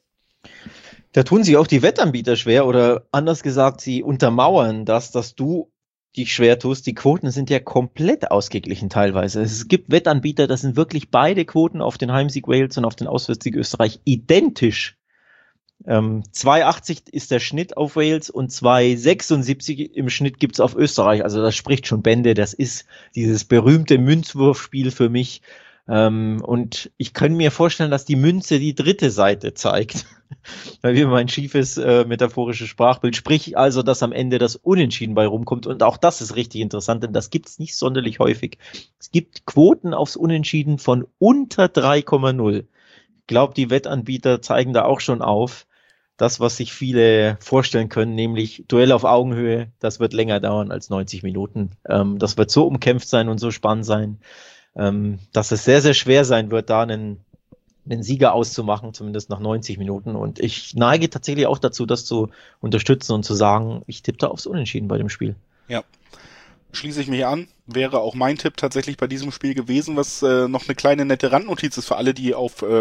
Da tun sich auch die Wettanbieter schwer oder anders gesagt, sie untermauern das, dass du dich schwer tust. Die Quoten sind ja komplett ausgeglichen teilweise. Es gibt Wettanbieter, das sind wirklich beide Quoten auf den Heimsieg Wales und auf den Auswärtssieg Österreich identisch. Ähm, zwei Komma achtzig ist der Schnitt auf Wales und zwei Komma sechsundsiebzig im Schnitt gibt's auf Österreich. Also das spricht schon Bände. Das ist dieses berühmte Münzwurfspiel für mich. Ähm, und ich kann mir vorstellen, dass die Münze die dritte Seite zeigt. Weil wir mein schiefes äh, metaphorisches Sprachbild. Sprich also, dass am Ende das Unentschieden bei rumkommt. Und auch das ist richtig interessant, denn das gibt's nicht sonderlich häufig. Es gibt Quoten aufs Unentschieden von unter drei Komma null. Ich glaube, die Wettanbieter zeigen da auch schon auf, das, was sich viele vorstellen können, nämlich Duell auf Augenhöhe, das wird länger dauern als neunzig Minuten. Ähm, das wird so umkämpft sein und so spannend sein, ähm, dass es sehr, sehr schwer sein wird, da einen, einen Sieger auszumachen, zumindest nach neunzig Minuten. Und ich neige tatsächlich auch dazu, das zu unterstützen und zu sagen, ich tippe da aufs Unentschieden bei dem Spiel. Ja, schließe ich mich an. Wäre auch mein Tipp tatsächlich bei diesem Spiel gewesen, was äh, noch eine kleine nette Randnotiz ist für alle, die auf äh,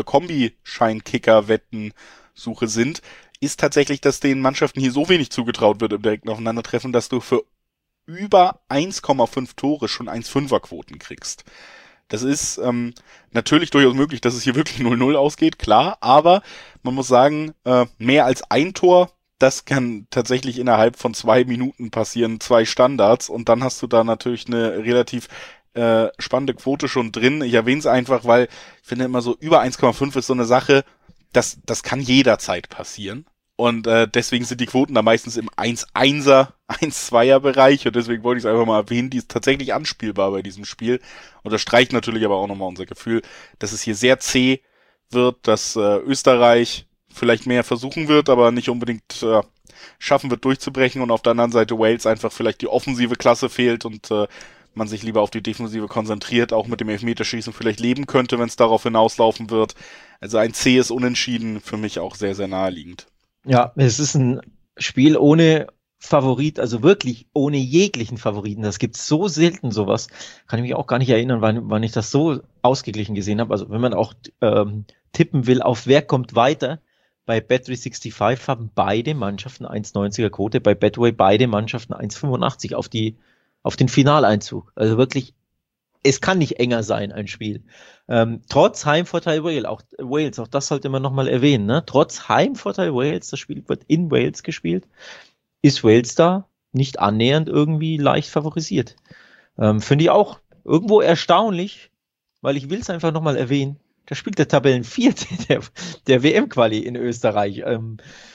Kombi-Scheinkicker-Wetten-Suche sind, ist tatsächlich, dass den Mannschaften hier so wenig zugetraut wird im direkten Aufeinandertreffen, dass du für über eins Komma fünf Tore schon eins Komma fünfer Quoten kriegst. Das ist ähm, natürlich durchaus möglich, dass es hier wirklich null null ausgeht, klar, aber man muss sagen, äh, mehr als ein Tor, das kann tatsächlich innerhalb von zwei Minuten passieren, zwei Standards, und dann hast du da natürlich eine relativ äh, spannende Quote schon drin. Ich erwähne es einfach, weil ich finde immer so, über eins Komma fünf ist so eine Sache, das, das kann jederzeit passieren. Und äh, deswegen sind die Quoten da meistens im eins Komma einser, eins Komma zweier Bereich, und deswegen wollte ich es einfach mal erwähnen, die ist tatsächlich anspielbar bei diesem Spiel. Und das streicht natürlich aber auch nochmal unser Gefühl, dass es hier sehr zäh wird, dass äh, Österreich vielleicht mehr versuchen wird, aber nicht unbedingt äh, schaffen wird durchzubrechen, und auf der anderen Seite Wales einfach vielleicht die offensive Klasse fehlt und äh, man sich lieber auf die Defensive konzentriert, auch mit dem Elfmeterschießen vielleicht leben könnte, wenn es darauf hinauslaufen wird. Also ein zähes Unentschieden für mich auch sehr, sehr naheliegend. Ja, es ist ein Spiel ohne Favorit, also wirklich ohne jeglichen Favoriten. Das gibt so selten sowas. Kann ich mich auch gar nicht erinnern, wann, wann ich das so ausgeglichen gesehen habe. Also wenn man auch ähm, tippen will, auf wer kommt weiter, bei Bet drei fünfundsechzig haben beide Mannschaften eins Komma neunziger Quote, bei Betway beide Mannschaften eins Komma fünfundachtzig auf die auf den Finaleinzug. Also wirklich, es kann nicht enger sein, ein Spiel. Ähm, trotz Heimvorteil Wales, auch Wales, auch das sollte man nochmal erwähnen, ne? Trotz Heimvorteil Wales, das Spiel wird in Wales gespielt, ist Wales da nicht annähernd irgendwie leicht favorisiert. Ähm, finde ich auch irgendwo erstaunlich, weil ich will es einfach nochmal erwähnen. Da spielt der Tabellenvierte der, der W M-Quali in Österreich. Ähm,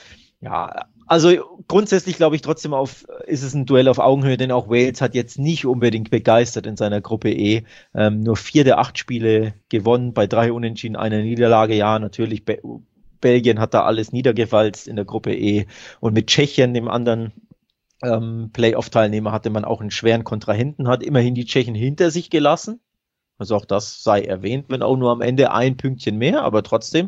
Ja, also grundsätzlich glaube ich trotzdem auf, ist es ein Duell auf Augenhöhe, denn auch Wales hat jetzt nicht unbedingt begeistert in seiner Gruppe E. Ähm, nur vier der acht Spiele gewonnen, bei drei Unentschieden, einer Niederlage. Ja, natürlich, Be- Belgien hat da alles niedergewalzt in der Gruppe E. Und mit Tschechien, dem anderen ähm, Playoff-Teilnehmer, hatte man auch einen schweren Kontrahenten, hat immerhin die Tschechen hinter sich gelassen. Also auch das sei erwähnt, wenn auch nur am Ende ein Pünktchen mehr, aber trotzdem.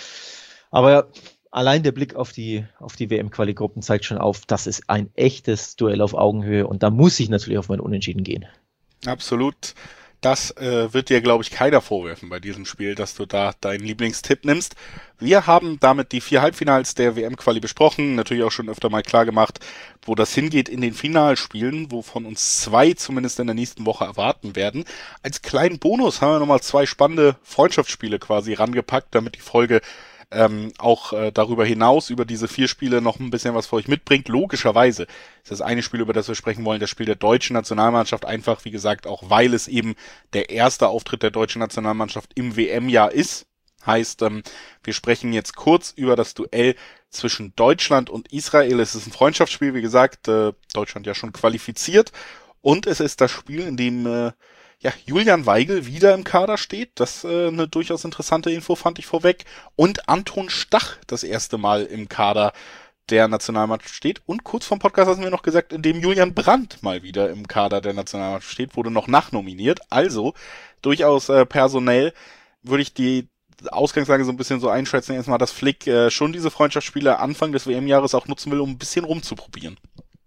Aber allein der Blick auf die, auf die W M-Quali-Gruppen zeigt schon auf, das ist ein echtes Duell auf Augenhöhe und da muss ich natürlich auf mein Unentschieden gehen. Absolut. Das äh, wird dir, glaube ich, keiner vorwerfen bei diesem Spiel, dass du da deinen Lieblingstipp nimmst. Wir haben damit die vier Halbfinals der W M-Quali besprochen, natürlich auch schon öfter mal klar gemacht, wo das hingeht in den Finalspielen, wovon uns zwei zumindest in der nächsten Woche erwarten werden. Als kleinen Bonus haben wir nochmal zwei spannende Freundschaftsspiele quasi rangepackt, damit die Folge ähm, auch äh, darüber hinaus, über diese vier Spiele noch ein bisschen was für euch mitbringt. Logischerweise ist das eine Spiel, über das wir sprechen wollen, das Spiel der deutschen Nationalmannschaft, einfach, wie gesagt, auch weil es eben der erste Auftritt der deutschen Nationalmannschaft im W M-Jahr ist. Heißt, ähm, wir sprechen jetzt kurz über das Duell zwischen Deutschland und Israel. Es ist ein Freundschaftsspiel, wie gesagt, äh, Deutschland ja schon qualifiziert. Und es ist das Spiel, in dem äh, ja, Julian Weigl wieder im Kader steht. Das äh, eine durchaus interessante Info, fand ich vorweg. Und Anton Stach das erste Mal im Kader der Nationalmannschaft steht. Und kurz vorm Podcast hast du mir noch gesagt, in dem Julian Brandt mal wieder im Kader der Nationalmannschaft steht, wurde noch nachnominiert. Also durchaus äh, personell würde ich die Ausgangslage so ein bisschen so einschätzen, erstmal, dass Flick äh, schon diese Freundschaftsspiele Anfang des W M-Jahres auch nutzen will, um ein bisschen rumzuprobieren.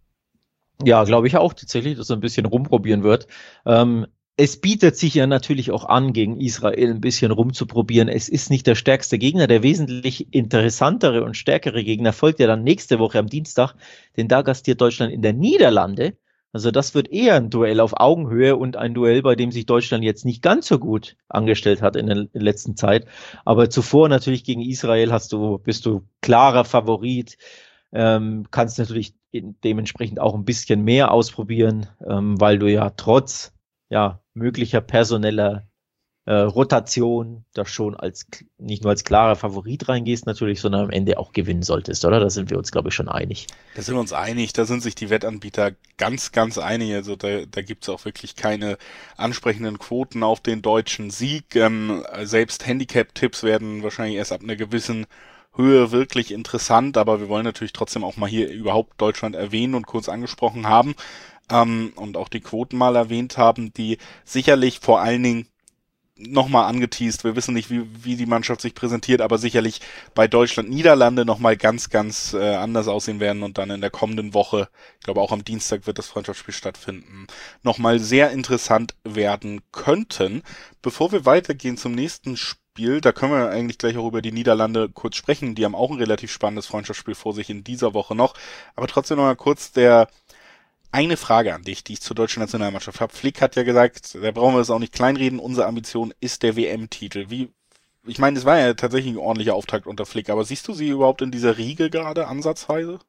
Ja, glaube ich auch tatsächlich, dass er ein bisschen rumprobieren wird. Ähm, es bietet sich ja natürlich auch an, gegen Israel ein bisschen rumzuprobieren. Es ist nicht der stärkste Gegner. Der wesentlich interessantere und stärkere Gegner folgt ja dann nächste Woche am Dienstag, denn da gastiert Deutschland in der Niederlande. Also das wird eher ein Duell auf Augenhöhe und ein Duell, bei dem sich Deutschland jetzt nicht ganz so gut angestellt hat in der letzten Zeit. Aber zuvor natürlich gegen Israel hast du, bist du klarer Favorit, ähm, kannst natürlich dementsprechend auch ein bisschen mehr ausprobieren, ähm, weil du ja trotz ja möglicher personeller äh, Rotation da schon als nicht nur als klarer Favorit reingehst natürlich, sondern am Ende auch gewinnen solltest, oder? Da sind wir uns, glaube ich, schon einig. Da sind wir uns einig, da sind sich die Wettanbieter ganz, ganz einig. Also da, da gibt's auch wirklich keine ansprechenden Quoten auf den deutschen Sieg. Ähm, selbst Handicap-Tipps werden wahrscheinlich erst ab einer gewissen Höhe wirklich interessant, aber wir wollen natürlich trotzdem auch mal hier überhaupt Deutschland erwähnen und kurz angesprochen haben ähm, und auch die Quoten mal erwähnt haben, die sicherlich vor allen Dingen nochmal angeteast, wir wissen nicht, wie, wie die Mannschaft sich präsentiert, aber sicherlich bei Deutschland-Niederlande nochmal ganz, ganz äh, anders aussehen werden und dann in der kommenden Woche, ich glaube auch am Dienstag wird das Freundschaftsspiel stattfinden, nochmal sehr interessant werden könnten. Bevor wir weitergehen zum nächsten Spiel, da können wir eigentlich gleich auch über die Niederlande kurz sprechen, die haben auch ein relativ spannendes Freundschaftsspiel vor sich in dieser Woche noch, aber trotzdem nochmal kurz der Eine Frage an dich, die ich zur deutschen Nationalmannschaft habe. Flick hat ja gesagt, da brauchen wir es auch nicht kleinreden, unsere Ambition ist der W M-Titel. Wie, ich meine, es war ja tatsächlich ein ordentlicher Auftakt unter Flick, aber siehst du sie überhaupt in dieser Riege gerade ansatzweise?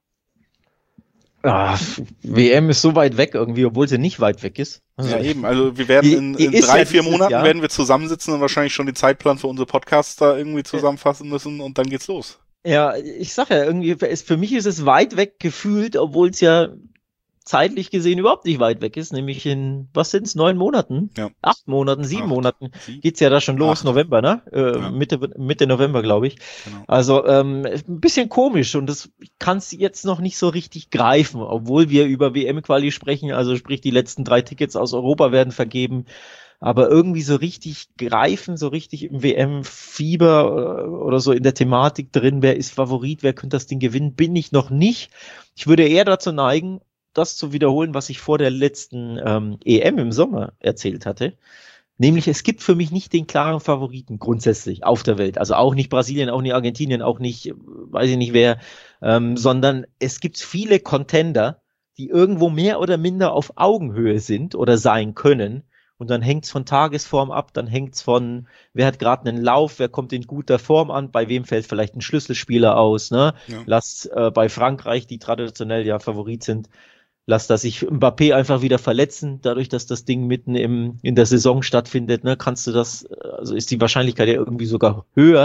Ah, W M ist so weit weg irgendwie, obwohl sie nicht weit weg ist. Also Ja, eben. Also wir werden in, in drei, ja vier Monaten Jahr. werden wir zusammensitzen und wahrscheinlich schon den Zeitplan für unsere Podcasts da irgendwie zusammenfassen müssen und dann geht's los. Ja, ich sag ja, irgendwie, ist, für mich ist es weit weg gefühlt, obwohl es ja zeitlich gesehen überhaupt nicht weit weg ist, nämlich in, was sind's, neun Monaten? Ja. Acht Monaten, sieben Acht. Monaten Sieben? geht's ja da schon los, Acht. November, ne? Äh, Ja. Mitte, Mitte November, glaube ich. Genau. Also ähm, ein bisschen komisch und das kannst jetzt noch nicht so richtig greifen, obwohl wir über W M-Quali sprechen, also sprich die letzten drei Tickets aus Europa werden vergeben, aber irgendwie so richtig greifen, so richtig im W M-Fieber oder so in der Thematik drin, wer ist Favorit, wer könnte das Ding gewinnen, bin ich noch nicht. Ich würde eher dazu neigen, das zu wiederholen, was ich vor der letzten ähm, E M im Sommer erzählt hatte. Nämlich, es gibt für mich nicht den klaren Favoriten grundsätzlich auf der Welt. Also auch nicht Brasilien, auch nicht Argentinien, auch nicht, weiß ich nicht wer, ähm, sondern es gibt viele Contender, die irgendwo mehr oder minder auf Augenhöhe sind oder sein können. Und dann hängt's von Tagesform ab, dann hängt's von, wer hat gerade einen Lauf, wer kommt in guter Form an, bei wem fällt vielleicht ein Schlüsselspieler aus. Ne? Ja. Lass äh, bei Frankreich, die traditionell ja Favorit sind, lass das sich Mbappé einfach wieder verletzen, dadurch, dass das Ding mitten im, in der Saison stattfindet, ne, kannst du das, also ist die Wahrscheinlichkeit ja irgendwie sogar höher,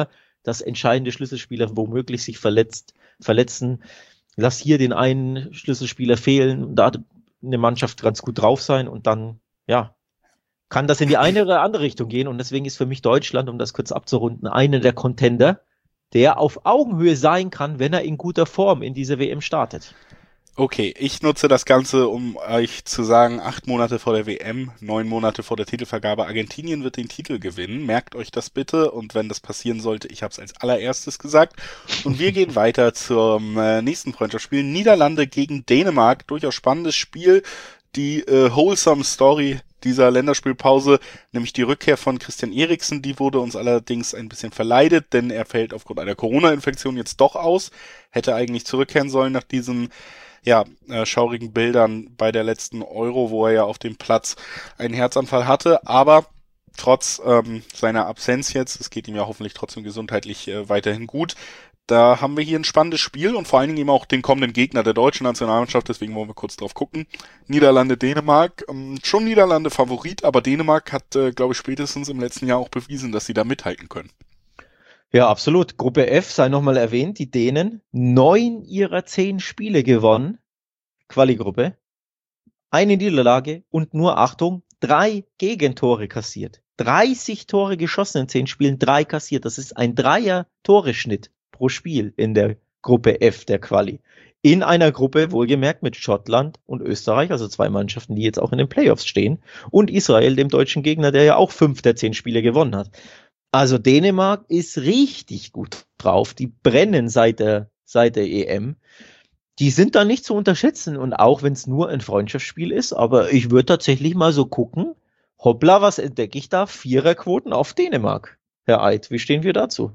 dass entscheidende Schlüsselspieler womöglich sich verletzt, verletzen. Lass hier den einen Schlüsselspieler fehlen und da eine Mannschaft ganz gut drauf sein und dann, ja, kann das in die eine oder andere Richtung gehen. Und deswegen ist für mich Deutschland, um das kurz abzurunden, einer der Contender, der auf Augenhöhe sein kann, wenn er in guter Form in diese W M startet. Okay, ich nutze das Ganze, um euch zu sagen, acht Monate vor der W M, neun Monate vor der Titelvergabe, Argentinien wird den Titel gewinnen. Merkt euch das bitte und wenn das passieren sollte, ich habe es als allererstes gesagt. Und wir gehen weiter zum äh, nächsten Freundschaftsspiel. Niederlande gegen Dänemark, durchaus spannendes Spiel. Die äh, wholesome Story dieser Länderspielpause, nämlich die Rückkehr von Christian Eriksen, die wurde uns allerdings ein bisschen verleidet, denn er fällt aufgrund einer Corona-Infektion jetzt doch aus, hätte eigentlich zurückkehren sollen nach diesen ja, äh, schaurigen Bildern bei der letzten Euro, wo er ja auf dem Platz einen Herzanfall hatte, aber trotz ähm, seiner Absenz jetzt, es geht ihm ja hoffentlich trotzdem gesundheitlich äh, weiterhin gut, da haben wir hier ein spannendes Spiel und vor allen Dingen eben auch den kommenden Gegner der deutschen Nationalmannschaft, deswegen wollen wir kurz drauf gucken. Niederlande, Dänemark, ähm, schon Niederlande Favorit, aber Dänemark hat, äh, glaube ich, spätestens im letzten Jahr auch bewiesen, dass sie da mithalten können. Ja, absolut. Gruppe F, sei nochmal erwähnt, die Dänen, neun ihrer zehn Spiele gewonnen, Quali-Gruppe, eine Niederlage und nur, Achtung, drei Gegentore kassiert. dreißig Tore geschossen in zehn Spielen, drei kassiert. Das ist ein Dreier-Toreschnitt pro Spiel in der Gruppe F der Quali. In einer Gruppe, wohlgemerkt, mit Schottland und Österreich, also zwei Mannschaften, die jetzt auch in den Playoffs stehen, und Israel, dem deutschen Gegner, der ja auch fünf der zehn Spiele gewonnen hat. Also Dänemark ist richtig gut drauf. Die brennen seit der, seit der E M. Die sind da nicht zu unterschätzen. Und auch wenn es nur ein Freundschaftsspiel ist, aber ich würde tatsächlich mal so gucken, hoppla, was entdecke ich da? Viererquoten auf Dänemark. Herr Eid, wie stehen wir dazu?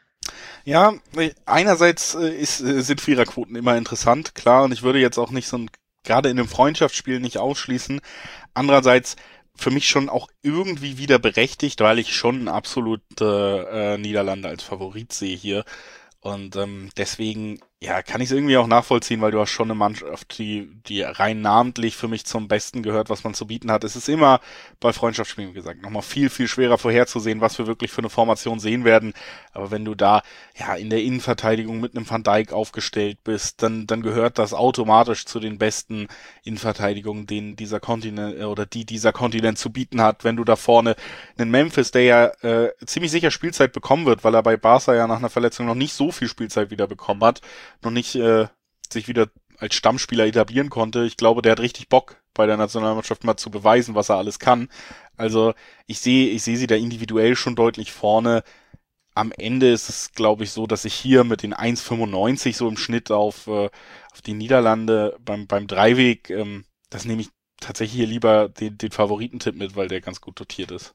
Ja, einerseits ist, sind Viererquoten immer interessant, klar. Und ich würde jetzt auch nicht so ein, gerade in einem Freundschaftsspiel nicht ausschließen. Andererseits für mich schon auch irgendwie wieder berechtigt, weil ich schon absolut äh, Niederlande als Favorit sehe hier. Und ähm, deswegen, ja, kann ich es irgendwie auch nachvollziehen, weil du hast schon eine Mannschaft, die, die rein namentlich für mich zum Besten gehört, was man zu bieten hat. Es ist immer bei Freundschaftsspielen, wie gesagt, nochmal viel, viel schwerer vorherzusehen, was wir wirklich für eine Formation sehen werden. Aber wenn du da ja in der Innenverteidigung mit einem Van Dijk aufgestellt bist, dann, dann gehört das automatisch zu den besten Innenverteidigungen, den dieser Kontinent oder die dieser Kontinent zu bieten hat. Wenn du da vorne einen Memphis, der ja äh, ziemlich sicher Spielzeit bekommen wird, weil er bei Barca ja nach einer Verletzung noch nicht so viel Spielzeit wieder bekommen hat, noch nicht äh, sich wieder als Stammspieler etablieren konnte. Ich glaube, der hat richtig Bock, bei der Nationalmannschaft mal zu beweisen, was er alles kann. Also ich sehe ich sehe sie da individuell schon deutlich vorne. Am Ende ist es, glaube ich, so, dass ich hier mit den eins Komma fünfundneunzig so im Schnitt auf, äh, auf die Niederlande beim beim Dreiweg, ähm, das nehme ich tatsächlich hier lieber den, den Favoritentipp mit, weil der ganz gut dotiert ist.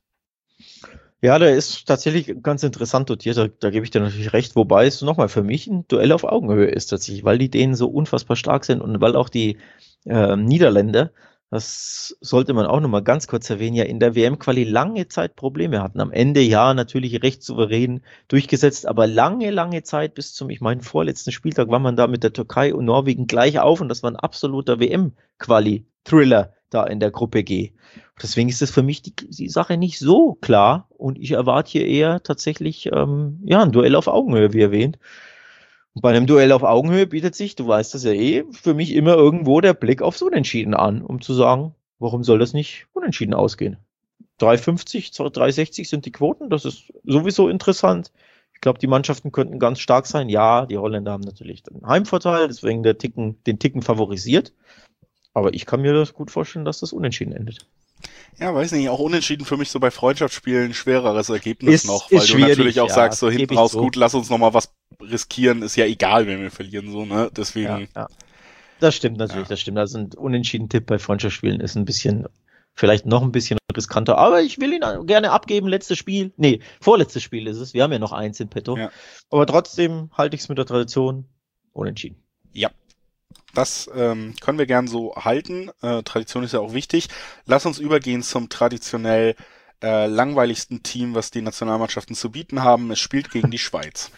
Ja, der ist tatsächlich ganz interessant dotiert, da, da gebe ich dir natürlich recht, wobei es nochmal für mich ein Duell auf Augenhöhe ist tatsächlich, weil die Dänen so unfassbar stark sind und weil auch die äh, Niederländer, das sollte man auch nochmal ganz kurz erwähnen, ja in der W M-Quali lange Zeit Probleme hatten. Am Ende ja natürlich recht souverän durchgesetzt, aber lange, lange Zeit bis zum, ich meine, vorletzten Spieltag war man da mit der Türkei und Norwegen gleich auf und das war ein absoluter W M-Quali-Thriller da in der Gruppe G. Deswegen ist es für mich die, die Sache nicht so klar und ich erwarte hier eher tatsächlich ähm, ja ein Duell auf Augenhöhe, wie erwähnt. Und bei einem Duell auf Augenhöhe bietet sich, du weißt das ja eh, für mich immer irgendwo der Blick aufs Unentschieden an, um zu sagen, warum soll das nicht unentschieden ausgehen? drei fünfzig, drei sechzig sind die Quoten, das ist sowieso interessant. Ich glaube, die Mannschaften könnten ganz stark sein. Ja, die Holländer haben natürlich den Heimvorteil, deswegen der Ticken, den Ticken favorisiert. Aber ich kann mir das gut vorstellen, dass das unentschieden endet. Ja, weiß nicht, auch unentschieden für mich so bei Freundschaftsspielen schwereres Ergebnis ist, noch, weil du natürlich auch ja, sagst, so hinten raus, so. gut, lass uns nochmal was riskieren, ist ja egal, wenn wir verlieren, so, ne, deswegen. Ja, ja. Das stimmt natürlich, ja. das stimmt. Also ein unentschieden Tipp bei Freundschaftsspielen ist ein bisschen, vielleicht noch ein bisschen riskanter, aber ich will ihn gerne abgeben, letztes Spiel, nee, vorletztes Spiel ist es, wir haben ja noch eins in petto, ja. Aber trotzdem halte ich es mit der Tradition unentschieden. Ja. Das ähm, können wir gern so halten. Äh, Tradition ist ja auch wichtig. Lass uns übergehen zum traditionell äh, langweiligsten Team, was die Nationalmannschaften zu bieten haben. Es spielt gegen die Schweiz.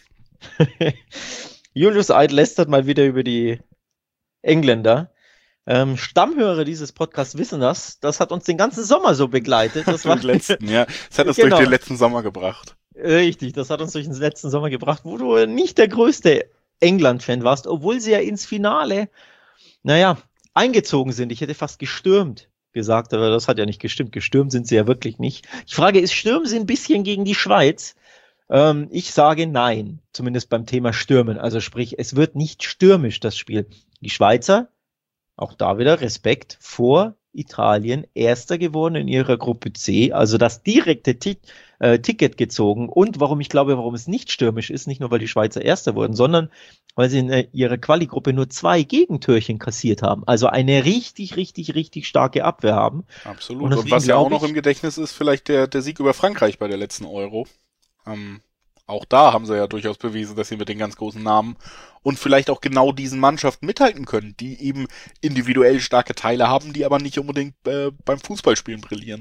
Julius Eid lästert mal wieder über die Engländer. Ähm, Stammhörer dieses Podcasts wissen das. Das hat uns den ganzen Sommer so begleitet. Das war den letzten, ja. Das hat uns genau. durch den letzten Sommer gebracht. Richtig, das hat uns durch den letzten Sommer gebracht, wo du nicht der größte England-Fan warst, obwohl sie ja ins Finale, naja, eingezogen sind. Ich hätte fast gestürmt gesagt, aber das hat ja nicht gestimmt. Gestürmt sind sie ja wirklich nicht. Die Frage ist, stürmen sie ein bisschen gegen die Schweiz? Ähm, ich sage nein, zumindest beim Thema Stürmen. Also sprich, es wird nicht stürmisch, das Spiel. Die Schweizer, auch da wieder Respekt, vor Italien Erster geworden in ihrer Gruppe C, also das direkte Ti- äh, Ticket gezogen. Und warum ich glaube, warum es nicht stürmisch ist, nicht nur, weil die Schweizer Erster wurden, sondern weil sie in äh, ihrer Quali-Gruppe nur zwei Gegentörchen kassiert haben. Also eine richtig, richtig, richtig starke Abwehr haben. Absolut. Und, Und was ja auch noch ich, im Gedächtnis ist, vielleicht der, der Sieg über Frankreich bei der letzten Euro. Ähm, auch da haben sie ja durchaus bewiesen, dass sie mit den ganz großen Namen und vielleicht auch genau diesen Mannschaften mithalten können, die eben individuell starke Teile haben, die aber nicht unbedingt äh, beim Fußballspielen brillieren.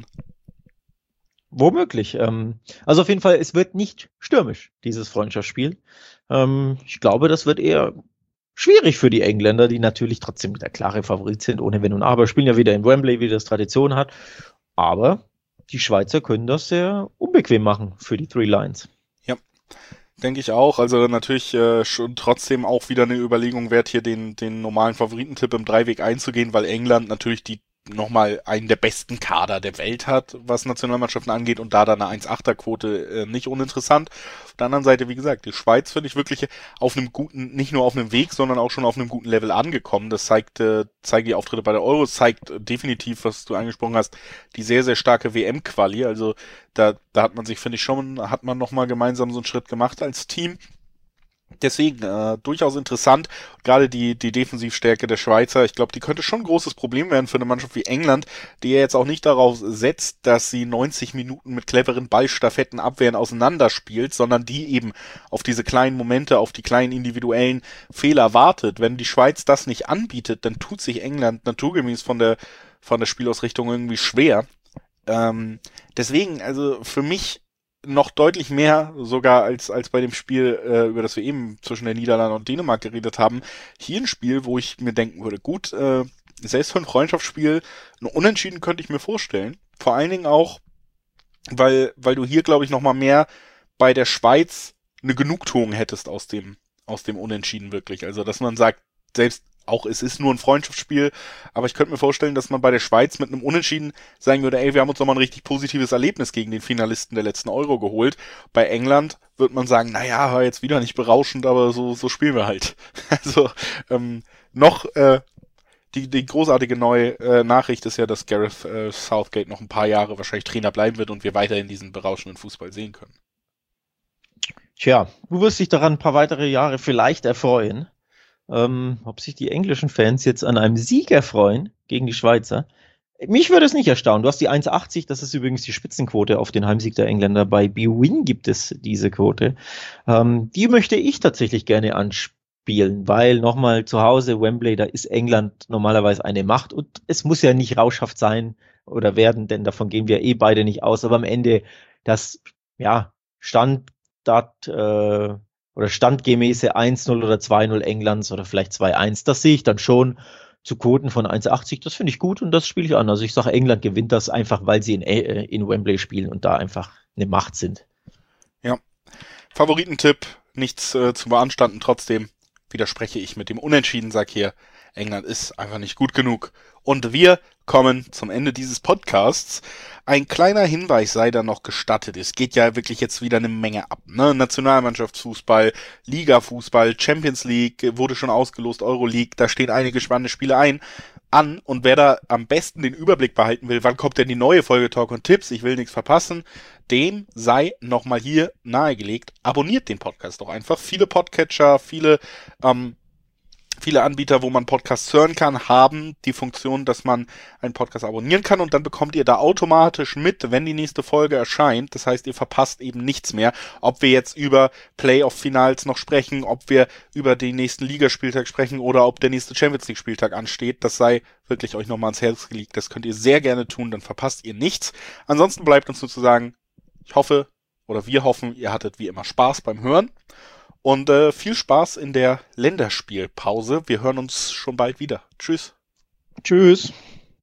Womöglich. Ähm, also auf jeden Fall, es wird nicht stürmisch, dieses Freundschaftsspiel. Ähm, ich glaube, das wird eher schwierig für die Engländer, die natürlich trotzdem der klare Favorit sind, ohne Wenn und Aber. Spielen ja wieder in Wembley, wie das Tradition hat. Aber die Schweizer können das sehr unbequem machen für die Three Lions. Ja, denke ich auch. Also natürlich äh, schon trotzdem auch wieder eine Überlegung wert, hier den, den normalen Favoritentipp im Dreiweg einzugehen, weil England natürlich die nochmal einen der besten Kader der Welt hat, was Nationalmannschaften angeht und da dann eine eins Komma achter Quote äh, nicht uninteressant. Auf der anderen Seite, wie gesagt, die Schweiz finde ich wirklich auf einem guten, nicht nur auf einem Weg, sondern auch schon auf einem guten Level angekommen. Das zeigt, äh, zeigen die Auftritte bei der Euro, zeigt äh, definitiv, was du angesprochen hast, die sehr, sehr starke W M-Quali. Also da, da hat man sich, finde ich schon, hat man nochmal gemeinsam so einen Schritt gemacht als Team. Deswegen äh, durchaus interessant, gerade die die Defensivstärke der Schweizer. Ich glaube, die könnte schon ein großes Problem werden für eine Mannschaft wie England, die ja jetzt auch nicht darauf setzt, dass sie neunzig Minuten mit cleveren Ballstaffetten Abwehren auseinanderspielt, sondern die eben auf diese kleinen Momente, auf die kleinen individuellen Fehler wartet. Wenn die Schweiz das nicht anbietet, dann tut sich England naturgemäß von der von der Spielausrichtung irgendwie schwer. Ähm, deswegen, also für mich noch deutlich mehr sogar als als bei dem Spiel, äh, über das wir eben zwischen den Niederlanden und Dänemark geredet haben. Hier ein Spiel, wo ich mir denken würde, gut, äh, selbst für ein Freundschaftsspiel, ein Unentschieden könnte ich mir vorstellen. Vor allen Dingen auch, weil weil du hier, glaube ich, noch mal mehr bei der Schweiz eine Genugtuung hättest aus dem aus dem Unentschieden wirklich. Also, dass man sagt, selbst auch es ist nur ein Freundschaftsspiel, aber ich könnte mir vorstellen, dass man bei der Schweiz mit einem Unentschieden sagen würde, ey, wir haben uns nochmal ein richtig positives Erlebnis gegen den Finalisten der letzten Euro geholt. Bei England wird man sagen, naja, war jetzt wieder nicht berauschend, aber so so spielen wir halt. Also ähm, noch äh, die die großartige neue äh, Nachricht ist ja, dass Gareth äh, Southgate noch ein paar Jahre wahrscheinlich Trainer bleiben wird und wir weiterhin diesen berauschenden Fußball sehen können. Tja, du wirst dich daran ein paar weitere Jahre vielleicht erfreuen. Ähm, ob sich die englischen Fans jetzt an einem Sieg erfreuen gegen die Schweizer. Mich würde es nicht erstaunen. Du hast die eins Komma achtzig, das ist übrigens die Spitzenquote auf den Heimsieg der Engländer. Bei bwin gibt es diese Quote. Ähm, die möchte ich tatsächlich gerne anspielen, weil nochmal zu Hause, Wembley, da ist England normalerweise eine Macht und es muss ja nicht rauschhaft sein oder werden, denn davon gehen wir eh beide nicht aus. Aber am Ende das, ja, Standard, äh, oder standgemäße eins null oder zwei null Englands oder vielleicht zwei eins, das sehe ich dann schon zu Quoten von eins Komma achtzig, das finde ich gut und das spiele ich an. Also ich sage, England gewinnt das einfach, weil sie in, äh, in Wembley spielen und da einfach eine Macht sind. Ja, Favoritentipp, nichts äh, zu beanstanden, trotzdem widerspreche ich mit dem Unentschieden, sag hier, England ist einfach nicht gut genug. Und wir kommen zum Ende dieses Podcasts. Ein kleiner Hinweis sei da noch gestattet. Es geht ja wirklich jetzt wieder eine Menge ab. Ne? Nationalmannschaftsfußball, Liga-Fußball, Champions League wurde schon ausgelost, Euroleague, da stehen einige spannende Spiele ein an. Und wer da am besten den Überblick behalten will, wann kommt denn die neue Folge Talk und Tipps, ich will nichts verpassen, dem sei nochmal hier nahegelegt, abonniert den Podcast doch einfach. Viele Podcatcher, viele ähm, Viele Anbieter, wo man Podcasts hören kann, haben die Funktion, dass man einen Podcast abonnieren kann und dann bekommt ihr da automatisch mit, wenn die nächste Folge erscheint. Das heißt, ihr verpasst eben nichts mehr. Ob wir jetzt über Playoff-Finals noch sprechen, ob wir über den nächsten Ligaspieltag sprechen oder ob der nächste Champions League-Spieltag ansteht, das sei wirklich euch nochmal ans Herz gelegt. Das könnt ihr sehr gerne tun, dann verpasst ihr nichts. Ansonsten bleibt uns nur zu sagen, ich hoffe oder wir hoffen, ihr hattet wie immer Spaß beim Hören. Und äh, viel Spaß in der Länderspielpause. Wir hören uns schon bald wieder. Tschüss. Tschüss.